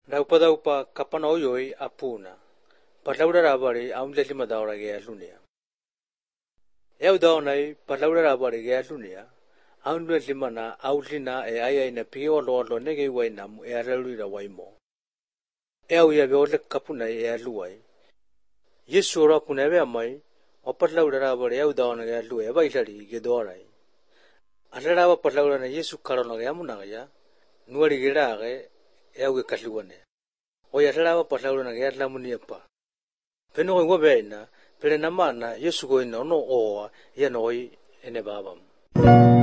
Daupa kapana oyoi apuna. Patlaura rabari aunle lima daura gaya lunia. Daunai patlaura rabari gaya lunia. Aunle lima na aulina aya na pio lo nege wainam aralura waimo. Ya beole kapuna luai. Yesu ora punave amai. Opatlaura rabari dauna gaya luai bailari gedorai. Alaraba patlaura na Yesu karona gaya munagaya. Nuari girage kaluane. Oya tala patlaura na gaya lamuniapa. Peno ko wabena, pero namana Yesu ko ino no oa, yan oy ene babam.